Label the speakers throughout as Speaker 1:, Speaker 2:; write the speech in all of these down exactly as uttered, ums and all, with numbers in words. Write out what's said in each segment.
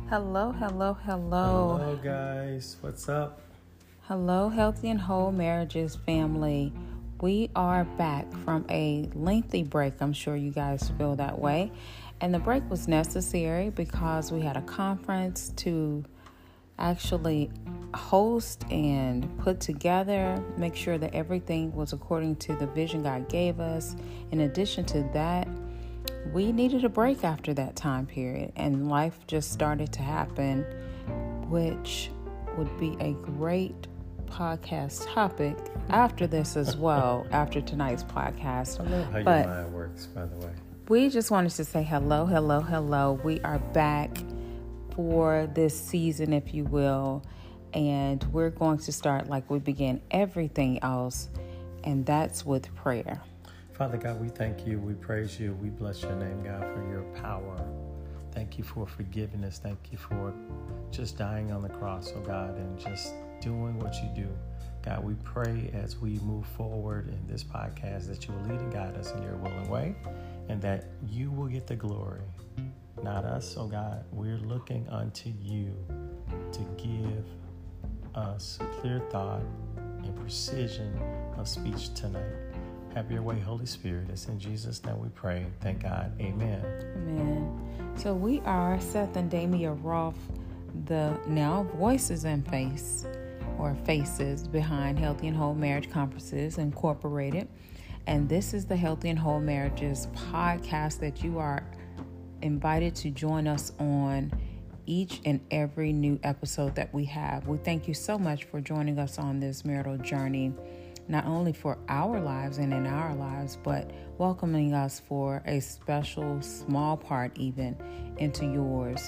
Speaker 1: Hello, hello, hello.
Speaker 2: Hello, guys. What's up?
Speaker 1: Hello, Healthy and Whole Marriages family. We are back from a lengthy break. I'm sure you guys feel that way. And the break was necessary because we had a conference to actually host and put together, make sure that everything was according to the vision God gave us. In addition to that, we needed a break after that time period, and life just started to happen, which would be a great podcast topic after this as well, after tonight's podcast.
Speaker 2: I love how
Speaker 1: but
Speaker 2: your mind works, by the way.
Speaker 1: We just wanted to say hello, hello, hello. We are back for this season, if you will, and we're going to start like we begin everything else, and that's with prayer.
Speaker 2: Father God, we thank you, we praise you, we bless your name, God, for your power. Thank you for forgiving us. Thank you for just dying on the cross, oh God, and just doing what you do. God, we pray as we move forward in this podcast that you will lead and guide us in your will and way, and that you will get the glory, not us, oh God. We're looking unto you to give us clear thought and precision of speech tonight. Have your way, Holy Spirit. It's in Jesus' name we pray. Thank God. Amen.
Speaker 1: Amen. So we are Seth and Damia Rolfe, the now voices and face or faces behind Healthy and Whole Marriage Conferences Incorporated. And this is the Healthy and Whole Marriages podcast that you are invited to join us on each and every new episode that we have. We thank you so much for joining us on this marital journey, not only for our lives and in our lives, but welcoming us for a special small part even into yours.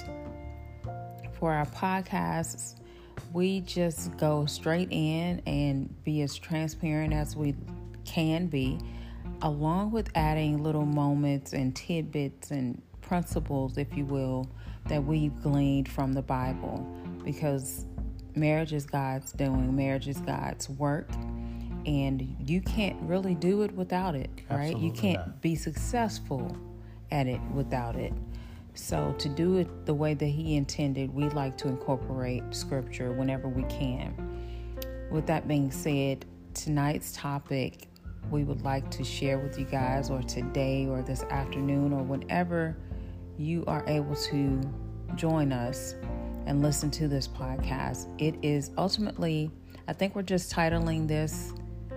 Speaker 1: For our podcasts, we just go straight in and be as transparent as we can be, along with adding little moments and tidbits and principles, if you will, that we've gleaned from the Bible, because marriage is God's doing, marriage is God's work. And you can't really do it without it, right?
Speaker 2: Absolutely
Speaker 1: You can't
Speaker 2: not.
Speaker 1: be successful at it without it. So to do it the way that he intended, we like to incorporate scripture whenever we can. With that being said, tonight's topic we would like to share with you guys, or today or this afternoon or whenever you are able to join us and listen to this podcast. It is ultimately, I think we're just titling this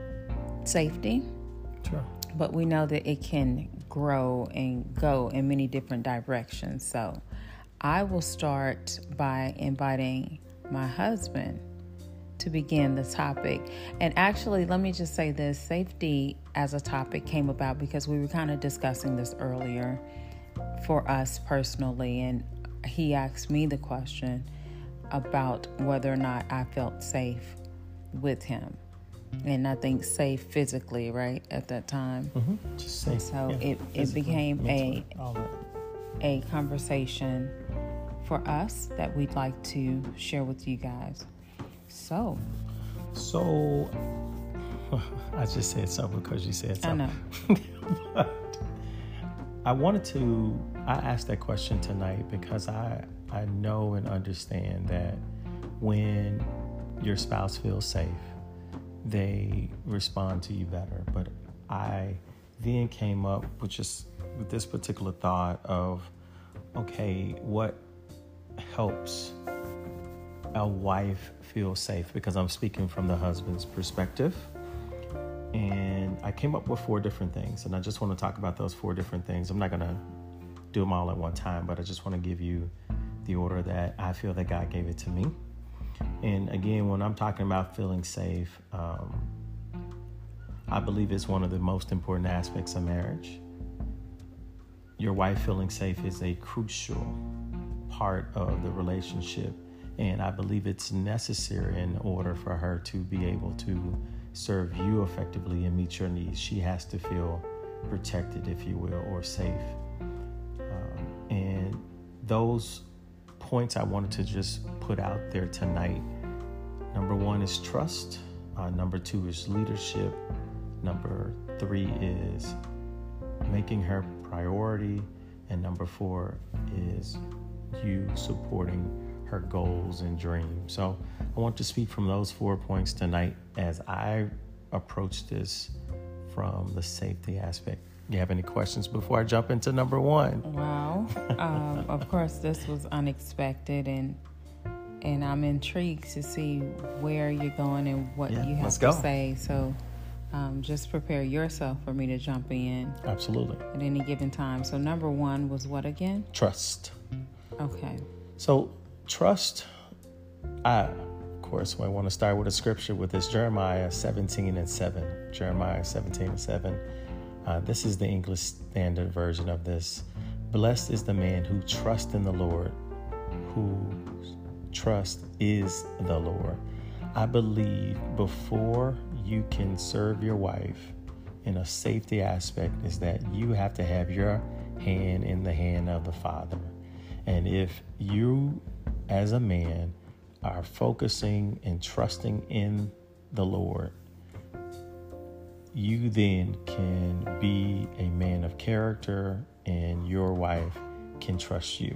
Speaker 1: Safety,
Speaker 2: Sure.
Speaker 1: but we know that it can grow and go in many different directions. So I will start by inviting my husband to begin the topic. And actually, let me just say this, safety as a topic came about because we were kind of discussing this earlier for us personally. And he asked me the question about whether or not I felt safe with him. And I think safe physically, right, at that time.
Speaker 2: Mm-hmm. Just safe.
Speaker 1: So
Speaker 2: yeah,
Speaker 1: it, it became
Speaker 2: mentally,
Speaker 1: a
Speaker 2: all that.
Speaker 1: a conversation for us that we'd like to share with you guys. So,
Speaker 2: So, I just said something because you said
Speaker 1: I
Speaker 2: something.
Speaker 1: know.
Speaker 2: But I wanted to, I asked that question tonight because I, I know and understand that when your spouse feels safe, they respond to you better. But I then came up with just with this particular thought of, okay, what helps a wife feel safe? Because I'm speaking from the husband's perspective. And I came up with four different things. And I just want to talk about those four different things. I'm not going to do them all at one time, but I just want to give you the order that I feel that God gave it to me. And again, when I'm talking about feeling safe, um, I believe it's one of the most important aspects of marriage. Your wife feeling safe is a crucial part of the relationship. And I believe it's necessary in order for her to be able to serve you effectively and meet your needs. She has to feel protected, if you will, or safe. Um, and those points I wanted to just put out there tonight. Number one is trust. Uh, number two is leadership. Number three is making her priority. And number four is you supporting her goals and dreams. So I want to speak from those four points tonight as I approach this from the safety aspect. You have any questions before I jump into number one?
Speaker 1: Wow. um, of course, this was unexpected, and and I'm intrigued to see where you're going and what
Speaker 2: Yeah,
Speaker 1: you have
Speaker 2: let's
Speaker 1: to
Speaker 2: go.
Speaker 1: say. So um, just prepare yourself for me to jump in
Speaker 2: Absolutely.
Speaker 1: at any given time. So number one was what again?
Speaker 2: Trust.
Speaker 1: Okay.
Speaker 2: So trust, I, of course, I want to start with a scripture with this, Jeremiah seventeen and seven. Jeremiah seventeen and seven. Uh, this is the English Standard Version of this. Blessed is the man who trusts in the Lord, whose trust is the Lord. I believe before you can serve your wife in a safety aspect is that you have to have your hand in the hand of the Father. And if you, as a man, are focusing and trusting in the Lord, you then can be a man of character and your wife can trust you.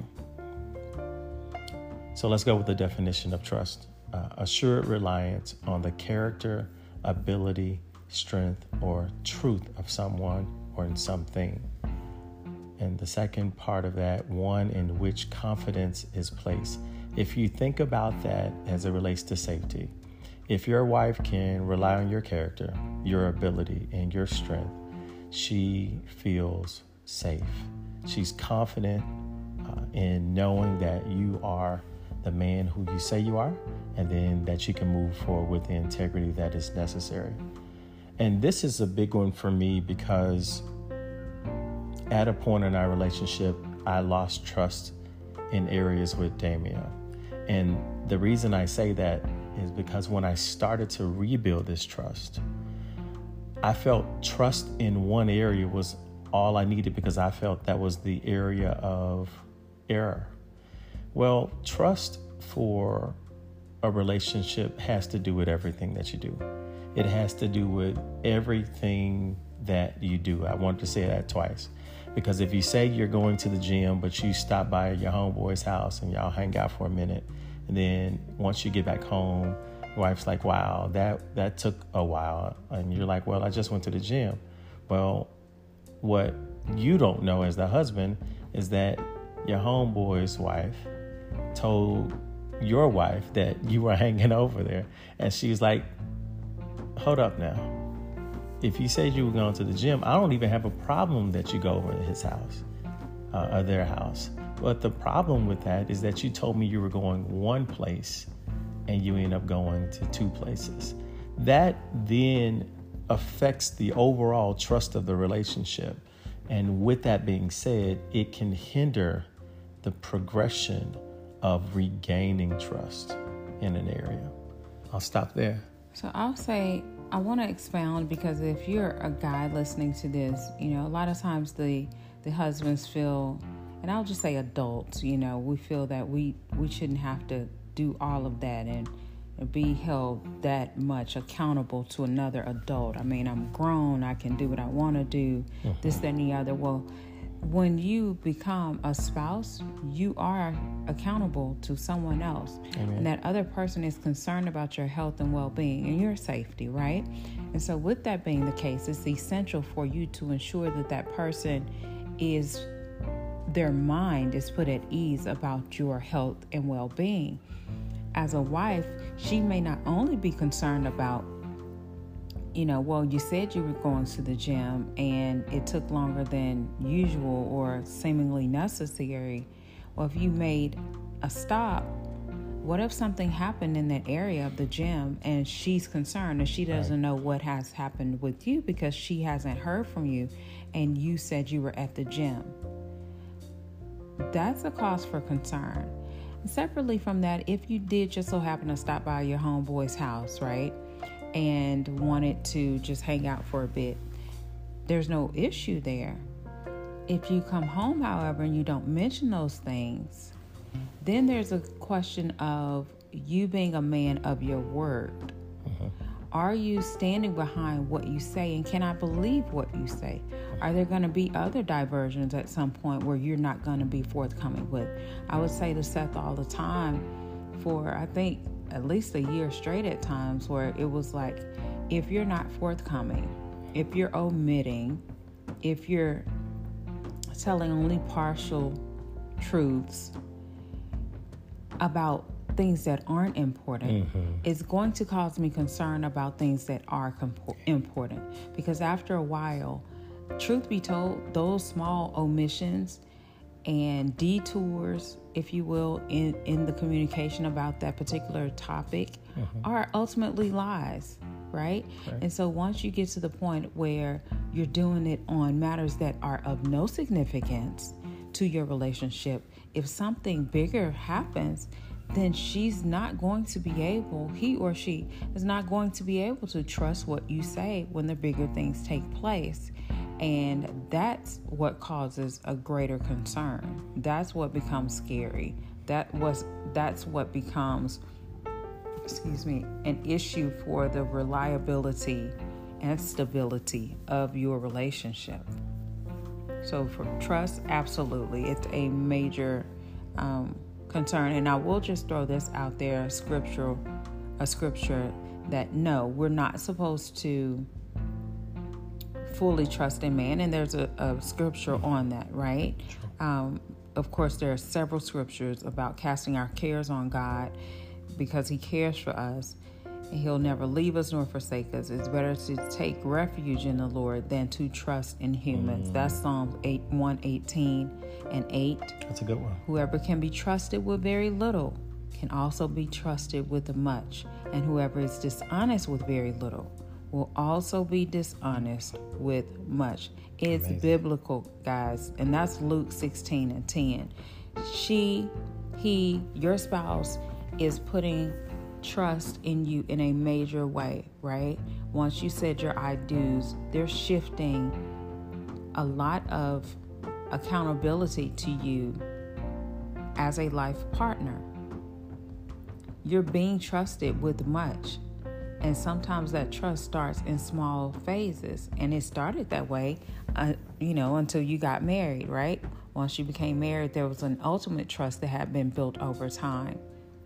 Speaker 2: So let's go with the definition of trust. Uh, assured reliance on the character, ability, strength, or truth of someone or in something. And the second part of that, one in which confidence is placed. If you think about that as it relates to safety, if your wife can rely on your character, your ability, and your strength, she feels safe. She's confident uh, in knowing that you are the man who you say you are, and then that you can move forward with the integrity that is necessary. And this is a big one for me because at a point in our relationship, I lost trust in areas with Damia. And the reason I say that is because when I started to rebuild this trust, I felt trust in one area was all I needed because I felt that was the area of error. Well, trust for a relationship has to do with everything that you do. It has to do with everything that you do. I want to say that twice. Because if you say you're going to the gym, but you stop by your homeboy's house and y'all hang out for a minute, and then once you get back home, your wife's like, wow, that, that took a while. And you're like, well, I just went to the gym. Well, what you don't know as the husband is that your homeboy's wife told your wife that you were hanging over there. And she's like, hold up now. If you said you were going to the gym, I don't even have a problem that you go over to his house uh, or their house. But the problem with that is that you told me you were going one place and you end up going to two places. That then affects the overall trust of the relationship. And with that being said, it can hinder the progression of regaining trust in an area. I'll stop there.
Speaker 1: So I'll say, I want to expound because if you're a guy listening to this, you know, a lot of times the the husbands feel, and I'll just say adults, you know, we feel that we, we shouldn't have to do all of that and, and be held that much accountable to another adult. I mean, I'm grown, I can do what I want to do, mm-hmm. this, that, and the other. Well, when you become a spouse, you are accountable to someone else. Amen. And that other person is concerned about your health and well-being and your safety, right? And so with that being the case, it's essential for you to ensure that that person is, their mind is put at ease about your health and well-being. As a wife, she may not only be concerned about, you know, well, you said you were going to the gym and it took longer than usual or seemingly necessary. Well, if you made a stop, what if something happened in that area of the gym and she's concerned and she doesn't know what has happened with you because she hasn't heard from you and you said you were at the gym? That's a cause for concern. And separately from that, if you did just so happen to stop by your homeboy's house, right, and wanted to just hang out for a bit, there's no issue there. If you come home, however, and you don't mention those things, then there's a question of you being a man of your word. Uh-huh. Are you standing behind what you say, and can I believe what you say? Are there going to be other diversions at some point where you're not going to be forthcoming with? I would say to Seth all the time for, I think, at least a year straight at times, where it was like, if you're not forthcoming, if you're omitting, if you're telling only partial truths about things that aren't important, mm-hmm. it's going to cause me concern about things that are compo- important. Because after a while, truth be told, those small omissions and detours, if you will, in, in the communication about that particular topic mm-hmm. are ultimately lies, right? right? And so once you get to the point where you're doing it on matters that are of no significance to your relationship, if something bigger happens, then she's not going to be able, he or she is not going to be able to trust what you say when the bigger things take place. And that's what causes a greater concern. That's what becomes scary. That was, that's what becomes, excuse me, an issue for the reliability and stability of your relationship. So for trust, absolutely, it's a major um, concern. And I will just throw this out there, scriptural, a scripture that no, we're not supposed to fully trust in man. And there's a, a scripture on that, right? Um, of course, there are several scriptures about casting our cares on God because he cares for us. And he'll never leave us nor forsake us. It's better to take refuge in the Lord than to trust in humans. Mm. That's Psalms eight, one eighteen and eight.
Speaker 2: That's a good one.
Speaker 1: Whoever can be trusted with very little can also be trusted with much. And whoever is dishonest with very little will also be dishonest with much. It's Amazing. Biblical, guys. And that's Luke sixteen and ten. She, he, your spouse is putting trust in you in a major way, right? Once you said your I do's, they're shifting a lot of accountability to you as a life partner. You're being trusted with much. And sometimes that trust starts in small phases. And it started that way, uh, you know, until you got married, right? Once you became married, there was an ultimate trust that had been built over time.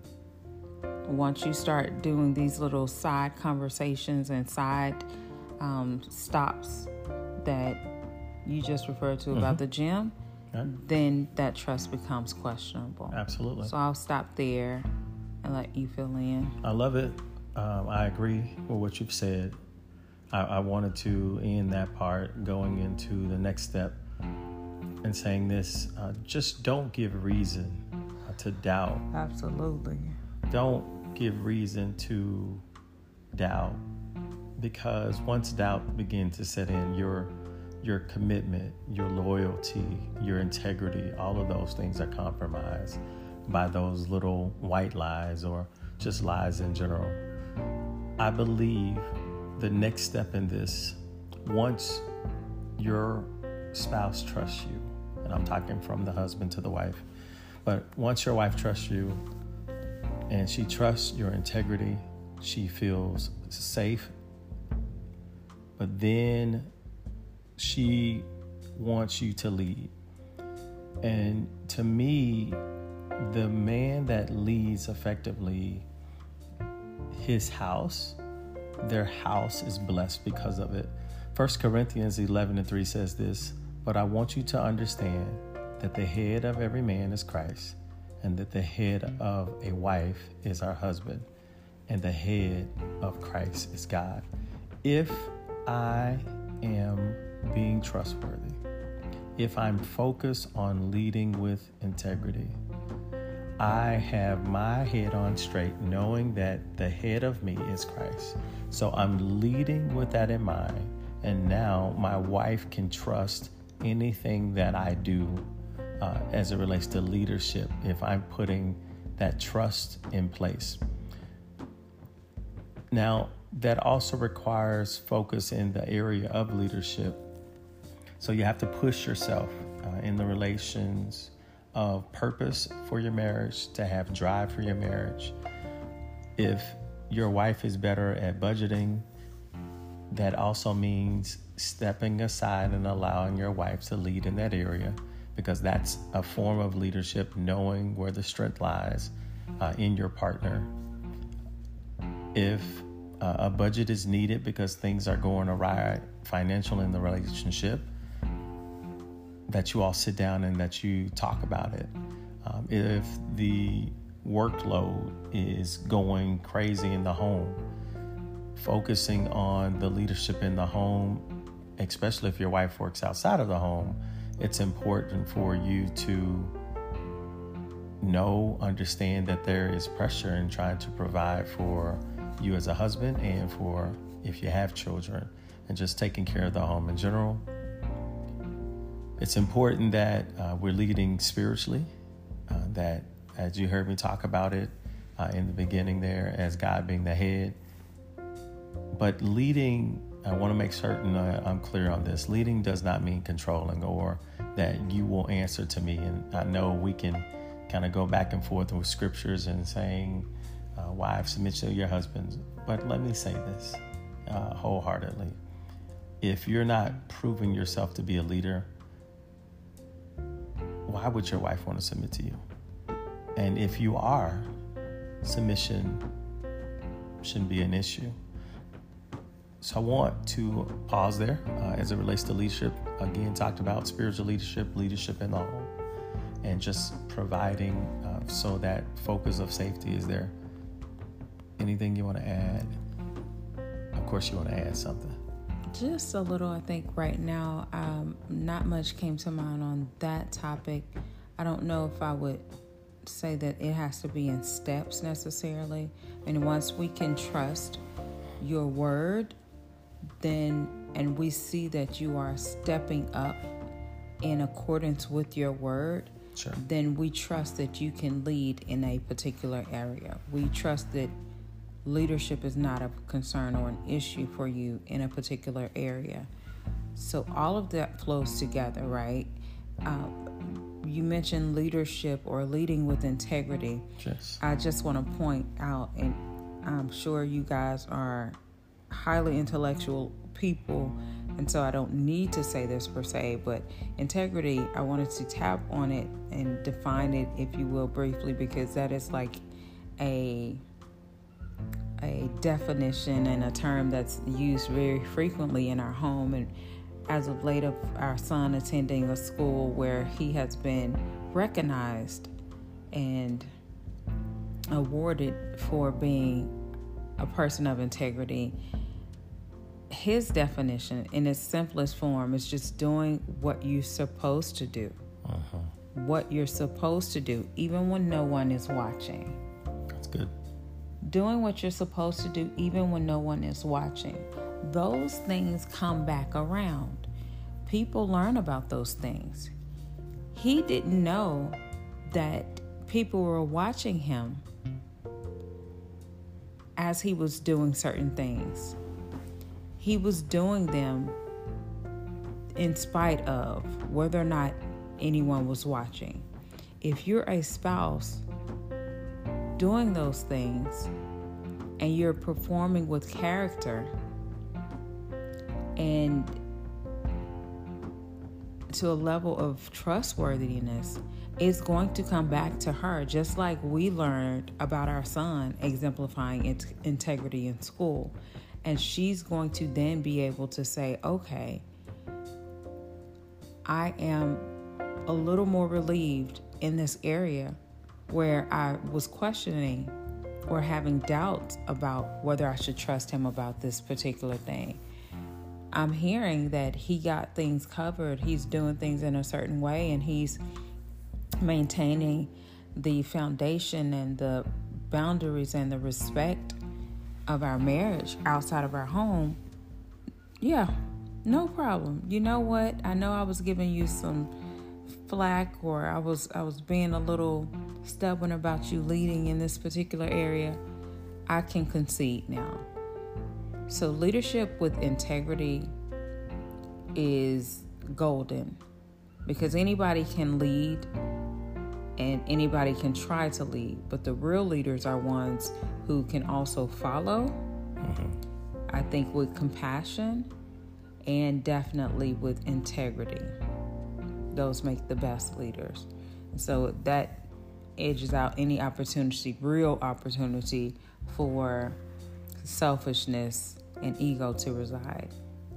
Speaker 1: Once you start doing these little side conversations and side um, stops that you just referred to mm-hmm. about the gym, yeah. then that trust becomes questionable.
Speaker 2: Absolutely.
Speaker 1: So I'll stop there and let you fill in.
Speaker 2: I love it. Um, I agree with what you've said. I, I wanted to end that part going into the next step and saying this, uh, just don't give reason uh, to doubt.
Speaker 1: Absolutely.
Speaker 2: Don't give reason to doubt, because once doubt begins to set in, your your commitment, your loyalty, your integrity, all of those things are compromised by those little white lies or just lies in general. I believe the next step in this, once your spouse trusts you, and I'm talking from the husband to the wife, but once your wife trusts you, and she trusts your integrity, she feels safe, but then she wants you to lead. And to me, the man that leads effectively his house, their house is blessed because of it. First Corinthians eleven and three says this, but I want you to understand that the head of every man is Christ, and that the head of a wife is our husband, and the head of Christ is God. If I am being trustworthy, if I'm focused on leading with integrity, I have my head on straight, knowing that the head of me is Christ. So I'm leading with that in mind, and now my wife can trust anything that I do Uh, as it relates to leadership, if I'm putting that trust in place. Now, that also requires focus in the area of leadership. So you have to push yourself uh, in the relations of purpose for your marriage, to have drive for your marriage. If your wife is better at budgeting, that also means stepping aside and allowing your wife to lead in that area, because that's a form of leadership, knowing where the strength lies uh, in your partner. If uh, a budget is needed because things are going awry financially in the relationship, that you all sit down and that you talk about it. Um, if the workload is going crazy in the home, focusing on the leadership in the home, especially if your wife works outside of the home, it's important for you to know, understand that there is pressure in trying to provide for you as a husband and for if you have children, and just taking care of the home in general. It's important that uh, we're leading spiritually, uh, that as you heard me talk about it uh, in the beginning there, as God being the head. But leading, I want to make certain uh, I'm clear on this. Leading does not mean controlling or that you will answer to me. And I know we can kind of go back and forth with scriptures and saying, uh, wives, submit to your husbands. But let me say this uh, wholeheartedly. If you're not proving yourself to be a leader, why would your wife want to submit to you? And if you are, submission shouldn't be an issue. So I want to pause there uh, as it relates to leadership. Again, talked about spiritual leadership, leadership in the home, and just providing uh, so that focus of safety is there. Anything you want to add? Of course, you want to add something.
Speaker 1: Just a little, I think right now, um, not much came to mind on that topic. I don't know if I would say that it has to be in steps necessarily. And once we can trust your word, then, and we see that you are stepping up in accordance with your word,
Speaker 2: sure,
Speaker 1: then we trust that you can lead in a particular area. We trust that leadership is not a concern or an issue for you in a particular area. So all of that flows together, right? Uh, you mentioned leadership or leading with integrity.
Speaker 2: Yes.
Speaker 1: I just want to point out, and I'm sure you guys are highly intellectual people, and so I don't need to say this per se, but integrity, I wanted to tap on it and define it, if you will, briefly, because that is like a a definition and a term that's used very frequently in our home. And as of late, of our son attending a school where he has been recognized and awarded for being a person of integrity, his definition in its simplest form is just doing what you're supposed to do.
Speaker 2: Uh-huh.
Speaker 1: What you're supposed to do, even when no one is watching.
Speaker 2: That's good.
Speaker 1: Doing what you're supposed to do, even when no one is watching. Those things come back around. People learn about those things. He didn't know that people were watching him as he was doing certain things. He was doing them in spite of whether or not anyone was watching. If you're a spouse doing those things and you're performing with character and to a level of trustworthiness, it's going to come back to her, just like we learned about our son exemplifying its integrity in school. And she's going to then be able to say, okay, I am a little more relieved in this area where I was questioning or having doubts about whether I should trust him about this particular thing. I'm hearing that he got things covered. He's doing things in a certain way, and he's maintaining the foundation and the boundaries and the respect of our marriage outside of our home. Yeah, no problem. You know what? I know I was giving you some flack, or I was I was being a little stubborn about you leading in this particular area. I can concede now. So leadership with integrity is golden, because anybody can lead and anybody can try to lead, but the real leaders are ones who can also follow. Mm-hmm. I think with compassion and definitely with integrity. Those make the best leaders. And so that edges out any opportunity, real opportunity for selfishness and ego to reside.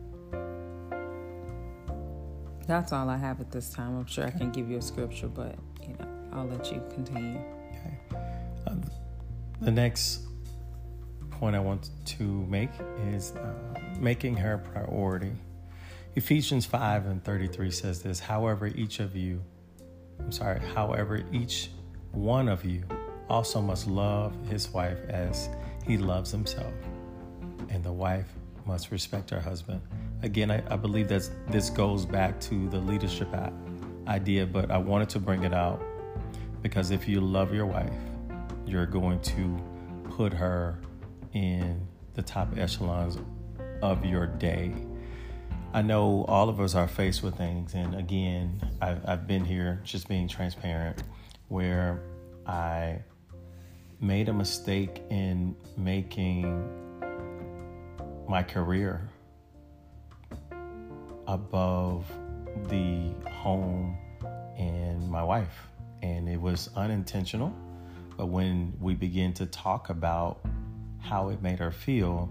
Speaker 1: That's all I have at this time. I'm sure I can give you a scripture, but you know, I'll let you continue.
Speaker 2: Okay. Uh, the next point I want to make is uh, making her a priority. Ephesians five and thirty-three says this, however, each of you, I'm sorry, however, each one of you also must love his wife as he loves himself, and the wife must respect her husband. Again, I, I believe that this goes back to the leadership idea, but I wanted to bring it out because if you love your wife, you're going to put her in the top echelons of your day. I know all of us are faced with things, and again, I've, I've been here just being transparent, where I made a mistake in making my career above the home and my wife, and it was unintentional. But when we begin to talk about how it made her feel,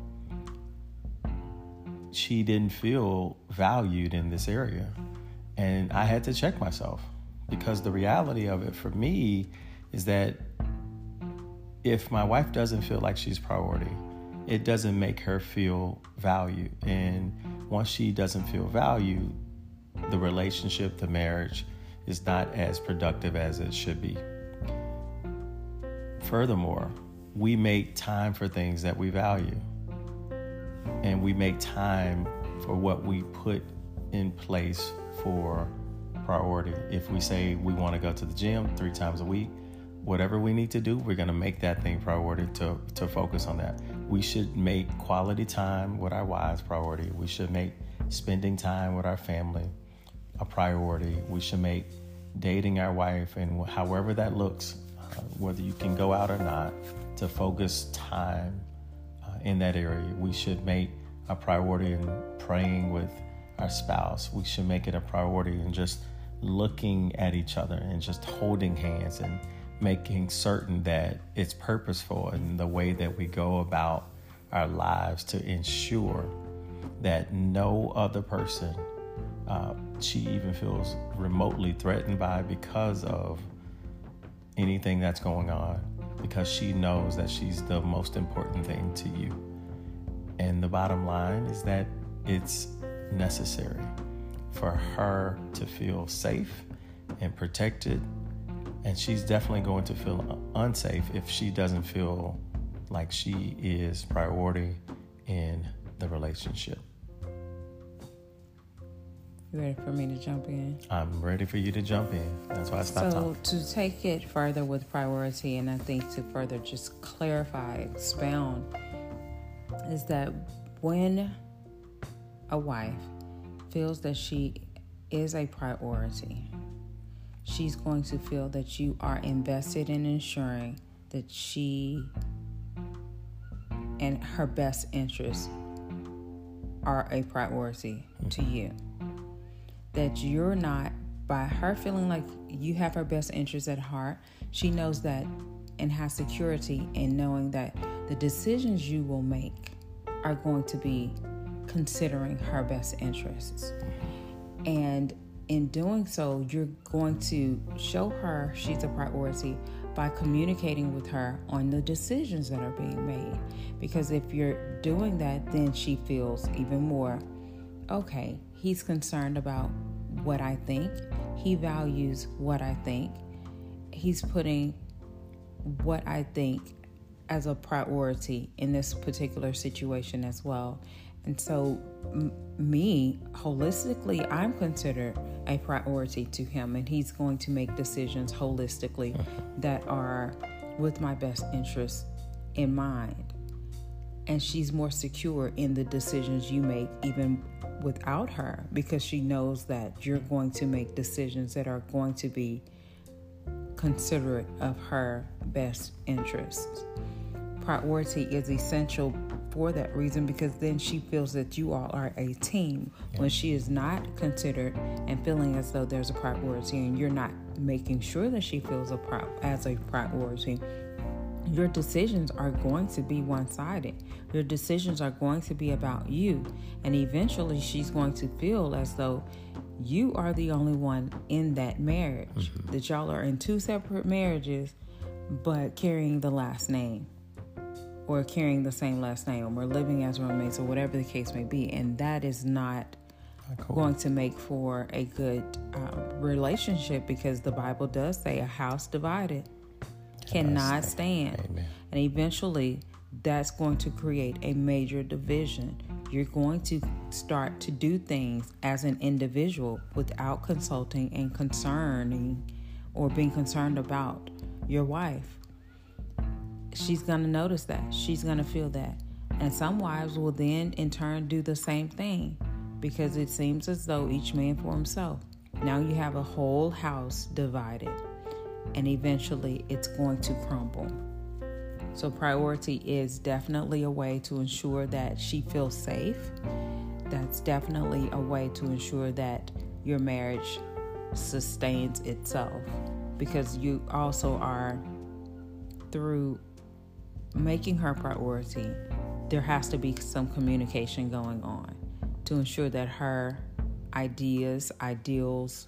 Speaker 2: she didn't feel valued in this area. And I had to check myself, because the reality of it for me is that if my wife doesn't feel like she's priority, it doesn't make her feel valued. And once she doesn't feel valued, the relationship, the marriage is not as productive as it should be. Furthermore, we make time for things that we value. And we make time for what we put in place for priority. If we say we want to go to the gym three times a week, whatever we need to do, we're going to make that thing priority to, to focus on that. We should make quality time with our wives priority. We should make spending time with our family a priority. We should make dating our wife, and however that looks, uh, whether you can go out or not, to focus time uh, in that area. We should make a priority in praying with our spouse. We should make it a priority in just looking at each other and just holding hands and making certain that it's purposeful in the way that we go about our lives to ensure that no other person uh, she even feels remotely threatened by because of anything that's going on, because she knows that she's the most important thing to you. And the bottom line is that it's necessary for her to feel safe and protected. And she's definitely going to feel unsafe if she doesn't feel like she is priority in the relationship.
Speaker 1: You ready for me to jump in?
Speaker 2: I'm ready for you to jump in. That's why I stopped
Speaker 1: so
Speaker 2: talking.
Speaker 1: To take it further with priority, and I think to further just clarify, expound, is that when a wife feels that she is a priority, she's going to feel that you are invested in ensuring that she and her best interests are a priority mm-hmm. to you. That you're not, by her feeling like you have her best interests at heart, she knows that and has security in knowing that the decisions you will make are going to be considering her best interests. And in doing so, you're going to show her she's a priority by communicating with her on the decisions that are being made. Because if you're doing that, then she feels even more, okay, he's concerned about what I think. He values what I think. He's putting what I think as a priority in this particular situation as well. And so m- me, holistically, I'm considered a priority to him, and he's going to make decisions holistically that are with my best interests in mind. And she's more secure in the decisions you make, even without her, because she knows that you're going to make decisions that are going to be considerate of her best interests. Priority is essential for that reason, because then she feels that you all are a team. Yeah. When she is not considered and feeling as though there's a priority, and you're not making sure that she feels a pri- as a priority, your decisions are going to be one-sided. Your decisions are going to be about you. And eventually she's going to feel as though you are the only one in that marriage. Mm-hmm. That y'all are in two separate marriages, but carrying the last name, or carrying the same last name, or living as roommates, or whatever the case may be. And that is not cool. going to make for a good uh, relationship, because the Bible does say a house divided cannot stand. Amen. And eventually that's going to create a major division. You're going to start to do things as an individual without consulting and concerning or being concerned about your wife. She's going to notice that. She's going to feel that. And some wives will then in turn do the same thing, because it seems as though each man for himself. Now you have a whole house divided. And eventually it's going to crumble. So priority is definitely a way to ensure that she feels safe. That's definitely a way to ensure that your marriage sustains itself, because you also are, through making her priority, there has to be some communication going on to ensure that her ideas, ideals,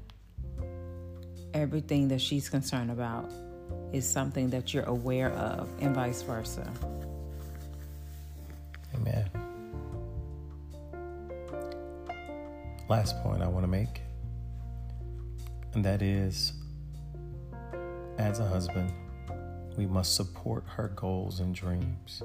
Speaker 1: everything that she's concerned about is something that you're aware of, and vice versa.
Speaker 2: Amen. Last point I want to make, and that is, as a husband, we must support her goals and dreams.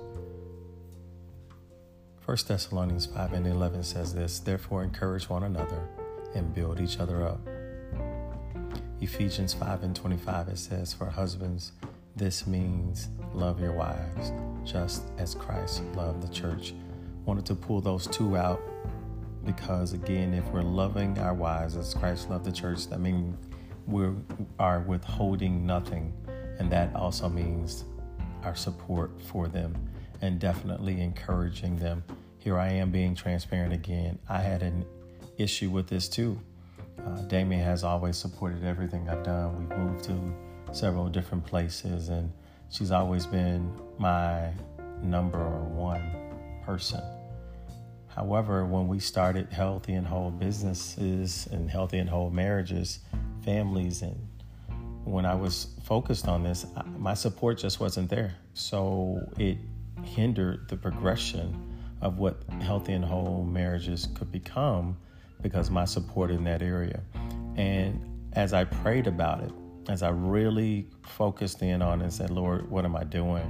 Speaker 2: First Thessalonians five and eleven says this: therefore encourage one another and build each other up. Ephesians five and twenty-five, it says, for husbands, this means love your wives, just as Christ loved the church. Wanted to pull those two out because, again, if we're loving our wives as Christ loved the church, that means we are withholding nothing. And that also means our support for them and definitely encouraging them. Here I am being transparent again. I had an issue with this too. Uh, Damien has always supported everything I've done. We've moved to several different places, and she's always been my number one person. However, when we started Healthy and Whole businesses and Healthy and Whole marriages, families, and when I was focused on this, I, my support just wasn't there. So it hindered the progression of what Healthy and Whole marriages could become, because my support in that area. And as I prayed about it, as I really focused in on it and said, Lord, what am I doing?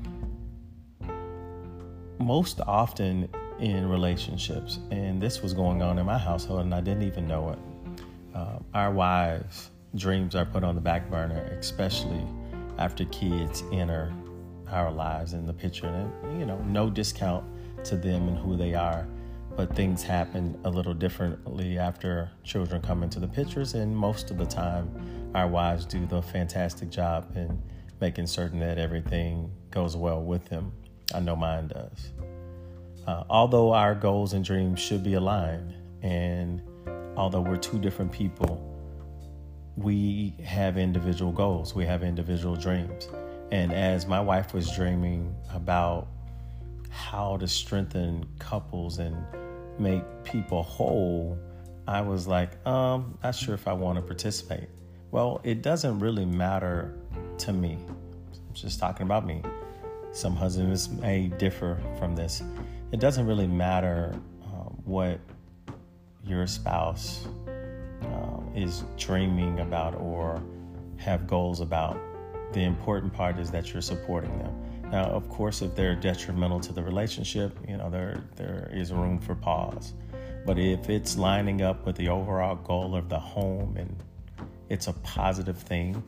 Speaker 2: Most often in relationships, and this was going on in my household and I didn't even know it, uh, our wives' dreams are put on the back burner, especially after kids enter our lives in the picture. And, you know, no discount to them and who they are. But things happen a little differently after children come into the pictures, and most of the time our wives do the fantastic job in making certain that everything goes well with them. I know mine does. Uh, although our goals and dreams should be aligned, and although we're two different people, we have individual goals, we have individual dreams. And as my wife was dreaming about how to strengthen couples and make people whole, I was like, um, not sure if I want to participate. Well, it doesn't really matter to me. I'm just talking about me. Some husbands may differ from this. It doesn't really matter um, what your spouse um, is dreaming about or have goals about. The important part is that you're supporting them. Now, of course, if they're detrimental to the relationship, you know, there there is room for pause. But if it's lining up with the overall goal of the home and it's a positive thing,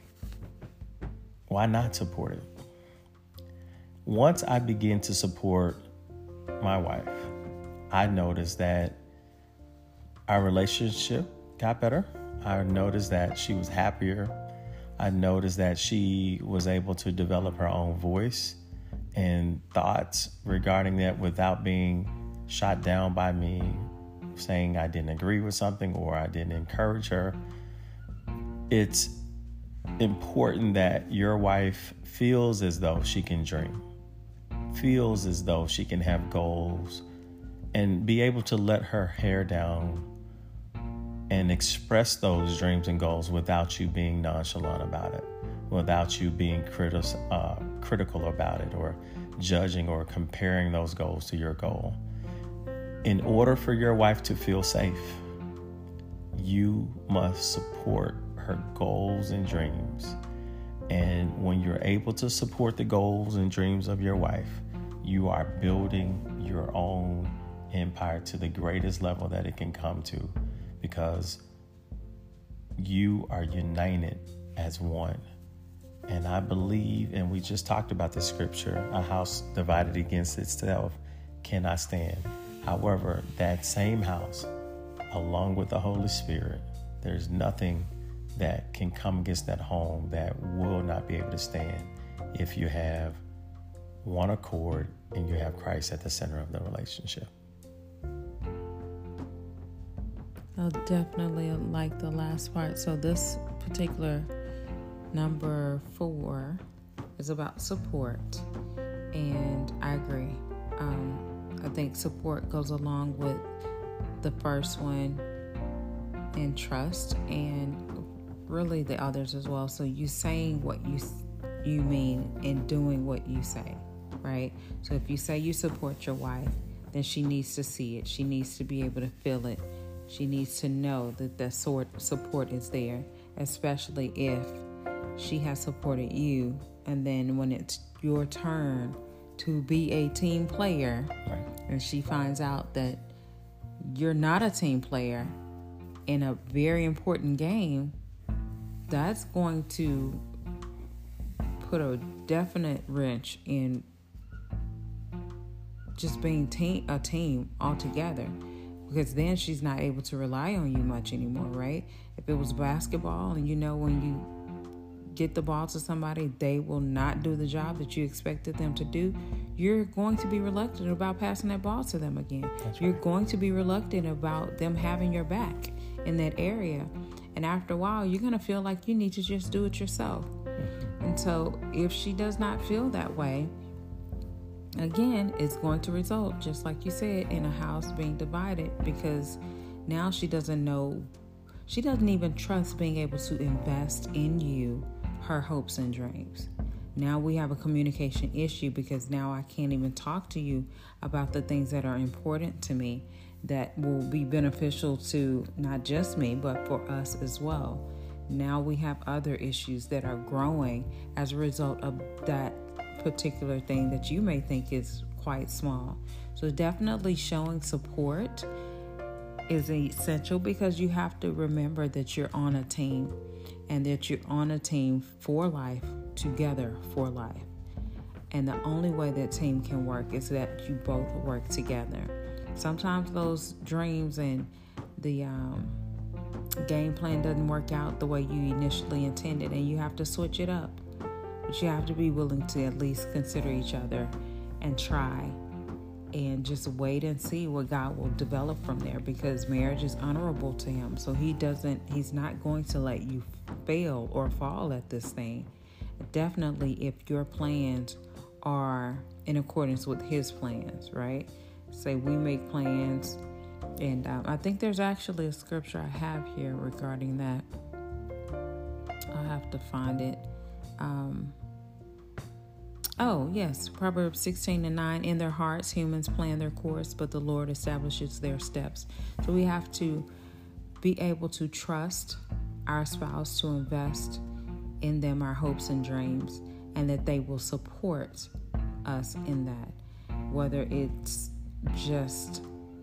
Speaker 2: why not support it? Once I begin to support my wife, I noticed that our relationship got better. I noticed that she was happier. I noticed that she was able to develop her own voice and thoughts regarding that without being shot down by me, saying I didn't agree with something or I didn't encourage her. It's important that your wife feels as though she can dream, feels as though she can have goals, and be able to let her hair down and express those dreams and goals without you being nonchalant about it, without you being critis- uh, critical about it or judging or comparing those goals to your goal. In order for your wife to feel safe, you must support her goals and dreams. And when you're able to support the goals and dreams of your wife, you are building your own empire to the greatest level that it can come to, because you are united as one. And I believe, and we just talked about the scripture, a house divided against itself cannot stand. However, that same house, along with the Holy Spirit, there's nothing that can come against that home that will not be able to stand if you have one accord and you have Christ at the center of the relationship.
Speaker 1: I definitely like the last part. So this particular number four is about support, and I agree. Um, I think support goes along with the first one, and trust, and really the others as well. So you saying what you you mean and doing what you say, right? So if you say you support your wife, then she needs to see it. She needs to be able to feel it. She needs to know that that sort support is there, especially if she has supported you. And then when it's your turn to be a team player,
Speaker 2: right,
Speaker 1: and she finds out that you're not a team player in a very important game, that's going to put a definite wrench in just being team, a team altogether. Because then she's not able to rely on you much anymore, right? If it was basketball and you know when you get the ball to somebody, they will not do the job that you expected them to do, you're going to be reluctant about passing that ball to them again.
Speaker 2: That's
Speaker 1: you're
Speaker 2: right.
Speaker 1: going to be reluctant about them having your back in that area. And after a while, you're going to feel like you need to just do it yourself. Mm-hmm. And so if she does not feel that way, again, it's going to result, just like you said, in a house being divided, because now she doesn't know, she doesn't even trust being able to invest in you, her hopes and dreams. Now we have a communication issue, because now I can't even talk to you about the things that are important to me that will be beneficial to not just me, but for us as well. Now we have other issues that are growing as a result of that particular thing that you may think is quite small. So definitely showing support is essential, because you have to remember that you're on a team, and that you're on a team for life, together for life. And the only way that team can work is that you both work together. Sometimes those dreams and the um, game plan doesn't work out the way you initially intended, and you have to switch it up. But you have to be willing to at least consider each other and try, and just wait and see what God will develop from there, because marriage is honorable to him. So he doesn't, he's not going to let you fail or fall at this thing. Definitely if your plans are in accordance with his plans, right? Say we make plans, and um, I think there's actually a scripture I have here regarding that. I'll have to find it. Um, oh, yes, Proverbs sixteen and nine. In their hearts, humans plan their course, but the Lord establishes their steps. So we have to be able to trust our spouse to invest in them our hopes and dreams, and that they will support us in that. Whether it's just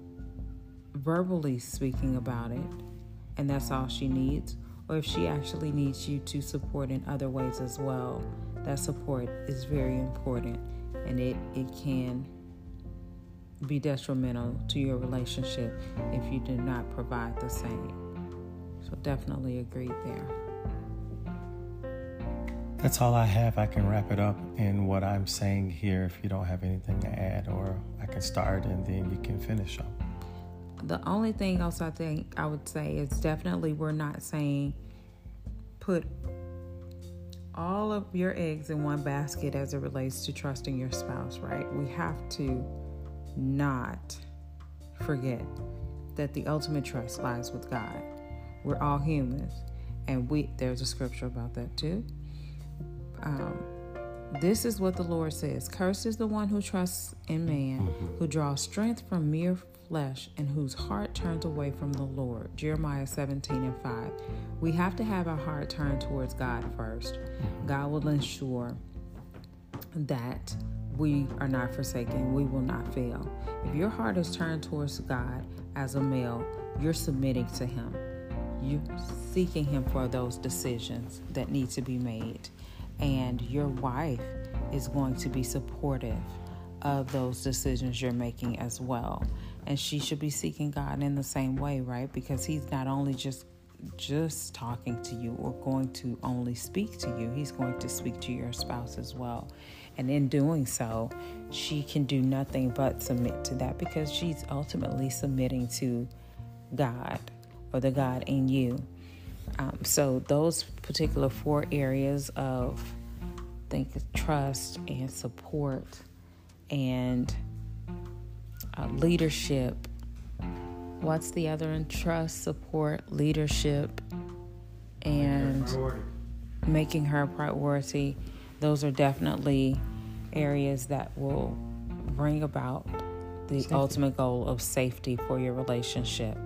Speaker 1: verbally speaking about it, and that's all she needs, or if she actually needs you to support in other ways as well. That support is very important, and it, it can be detrimental to your relationship if you do not provide the same. So definitely agreed there.
Speaker 2: That's all I have. I can wrap it up in what I'm saying here if you don't have anything to add, or I can start and then you can finish up.
Speaker 1: The only thing else I think I would say is definitely we're not saying put all of your eggs in one basket as it relates to trusting your spouse, right? We have to not forget that the ultimate trust lies with God. We're all humans, and we there's a scripture about that too. Um, this is what the Lord says: cursed is the one who trusts in man, who draws strength from mere flesh, and whose heart turns away from the Lord. Jeremiah seventeen and five. We have to have our heart turned towards God first. God will ensure that we are not forsaken. We will not fail. If your heart is turned towards God as a male, you're submitting to Him. You're seeking Him for those decisions that need to be made. And your wife is going to be supportive of those decisions you're making as well. And she should be seeking God in the same way, right? Because He's not only just just talking to you or going to only speak to you. He's going to speak to your spouse as well. And in doing so, she can do nothing but submit to that, because she's ultimately submitting to God, or the God in you. Um, so those particular four areas of, I think, trust and support and uh, leadership. What's the other in trust, support, leadership, and making her a priority? Those are definitely areas that will bring about the safety. Ultimate goal of safety for your relationship.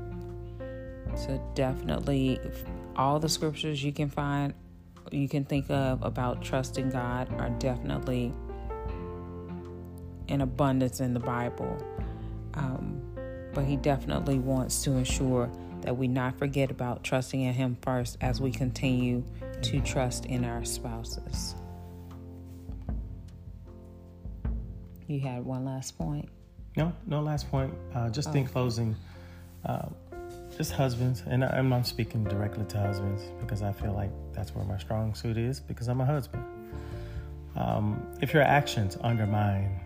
Speaker 1: So definitely all the scriptures you can find, you can think of about trusting God are definitely in abundance in the Bible. Um, but He definitely wants to ensure that we not forget about trusting in Him first as we continue to trust in our spouses. You had one last point?
Speaker 2: No, no last point. Uh, just oh. in closing, uh, just husbands, and I'm, I'm speaking directly to husbands because I feel like that's where my strong suit is, because I'm a husband. Um, if your actions undermine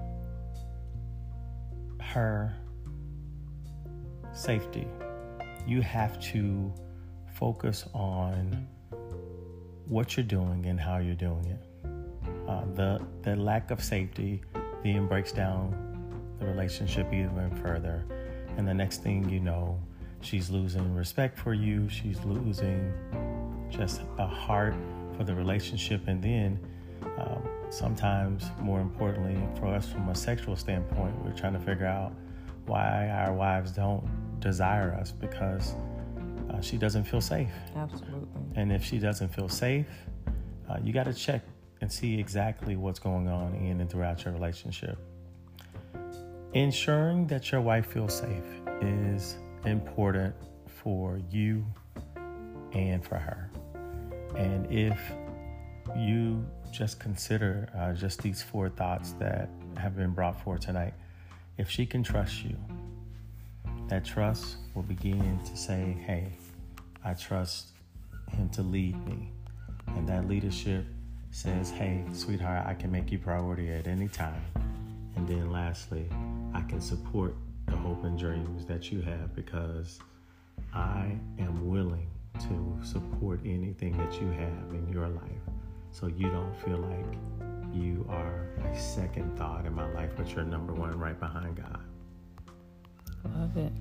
Speaker 2: her safety, you have to focus on what you're doing and how you're doing it. Uh, the the lack of safety then breaks down the relationship even further, and the next thing you know, she's losing respect for you. She's losing just a heart for the relationship, and then um, sometimes, more importantly, for us from a sexual standpoint, we're trying to figure out why our wives don't desire us, because uh, she doesn't feel safe.
Speaker 1: Absolutely.
Speaker 2: And if she doesn't feel safe, uh, you got to check and see exactly what's going on in and throughout your relationship. Ensuring that your wife feels safe is important for you and for her. And if you just consider uh, just these four thoughts that have been brought forth tonight, if she can trust you, that trust will begin to say, hey, I trust him to lead me. And that leadership says, hey, sweetheart, I can make you priority at any time. And then lastly, I can support the hope and dreams that you have, because I am willing to support anything that you have in your life, so you don't feel like you are a second thought in my life, but you're number one right behind God.
Speaker 1: Love it.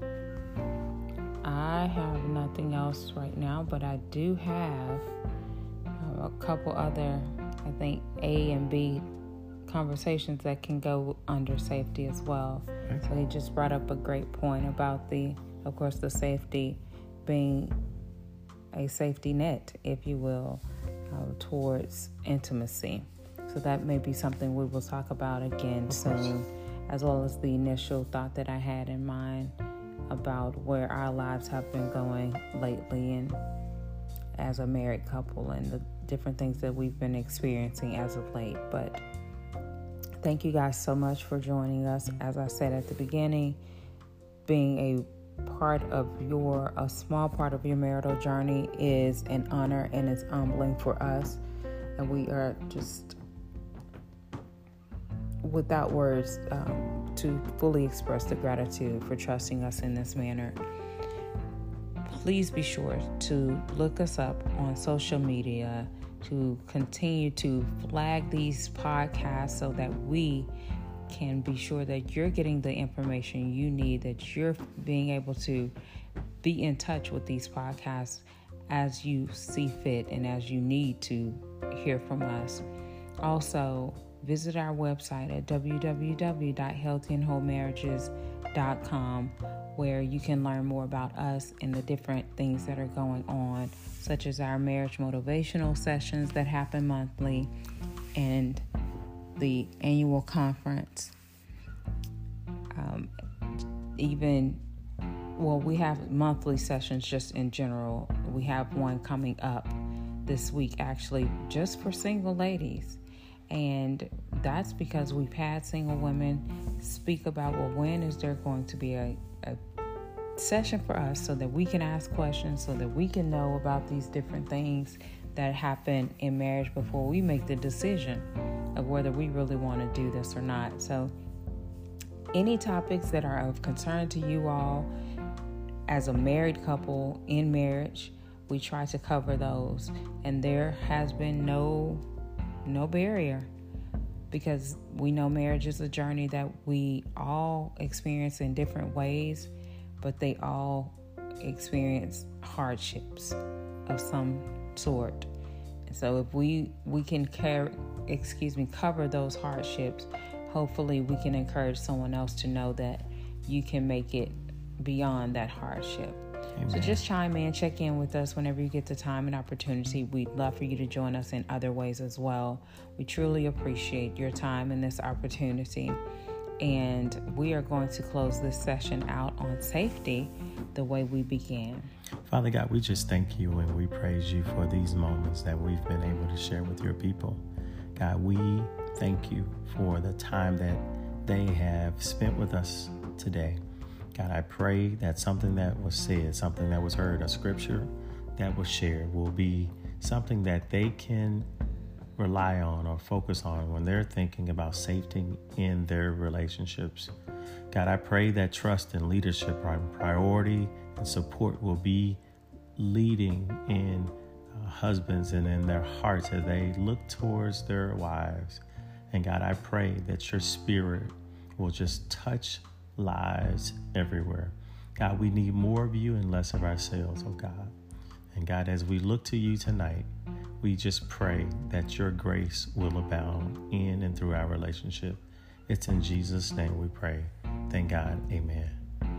Speaker 1: I have nothing else right now, but I do have uh, a couple other, I think, A and B conversations that can go under safety as well. Okay. So he just brought up a great point about the, of course, the safety being a safety net, if you will, uh, towards intimacy. So that may be something we will talk about again soon, as well as the initial thought that I had in mind about where our lives have been going lately and as a married couple, and the different things that we've been experiencing as of late. But thank you guys so much for joining us. As I said at the beginning, being a part of your, a small part of your marital journey is an honor, and it's humbling for us. And we are just without words um, to fully express the gratitude for trusting us in this manner. Please be sure to look us up on social media, to continue to flag these podcasts so that we can be sure that you're getting the information you need, that you're being able to be in touch with these podcasts as you see fit and as you need to hear from us. Also, visit our website at w w w dot healthy and whole marriages dot com, where you can learn more about us and the different things that are going on, such as our marriage motivational sessions that happen monthly and the annual conference. Um, even, well, we have monthly sessions just in general. We have one coming up this week, actually, just for single ladies. And that's because we've had single women speak about, well, when is there going to be a, a session for us so that we can ask questions, so that we can know about these different things that happen in marriage before we make the decision of whether we really want to do this or not. So any topics that are of concern to you all as a married couple in marriage, we try to cover those. And there has been no no barrier, because we know marriage is a journey that we all experience in different ways, but they all experience hardships of some sort. So if we we can care, excuse me, cover those hardships, hopefully we can encourage someone else to know that you can make it beyond that hardship. Amen. So just chime in, check in with us whenever you get the time and opportunity. We'd love for you to join us in other ways as well. We truly appreciate your time and this opportunity. And we are going to close this session out on safety the way we began.
Speaker 2: Father God, we just thank you and we praise you for these moments that we've been able to share with your people. God, we thank you for the time that they have spent with us today. God, I pray that something that was said, something that was heard, a scripture that was shared will be something that they can rely on or focus on when they're thinking about safety in their relationships. God, I pray that trust and leadership are priority and support will be leading in uh, husbands and in their hearts as they look towards their wives. And God, I pray that your spirit will just touch lives everywhere. God, we need more of you and less of ourselves, oh God. And God, as we look to you tonight, we just pray that your grace will abound in and through our relationship. It's in Jesus' name we pray. Thank God. Amen.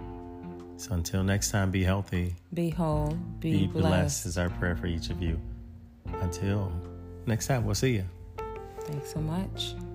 Speaker 2: So until next time, be healthy.
Speaker 1: Be whole. Be,
Speaker 2: be
Speaker 1: blessed.
Speaker 2: blessed is our prayer for each of you. Until next time, we'll see you.
Speaker 1: Thanks so much.